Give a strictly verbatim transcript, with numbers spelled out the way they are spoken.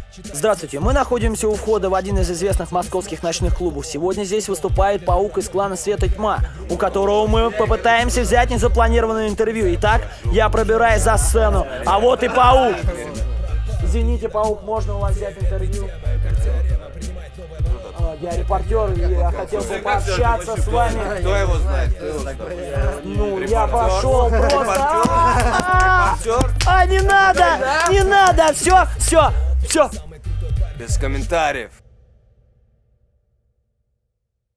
Здравствуйте, мы находимся у входа в один из известных московских ночных клубов. Сегодня здесь выступает паук из клана Света Тьма, у которого мы попытаемся взять незапланированное интервью. Итак, я пробираюсь за сцену, а вот и паук. Извините, паук, можно у вас взять интервью? Я репортер, и я хотел бы пообщаться с вами. Кто его знает? Кто его знает? Ну, я пошел просто. Репортер? А, не надо! Не надо! Все, все, все. Без комментариев.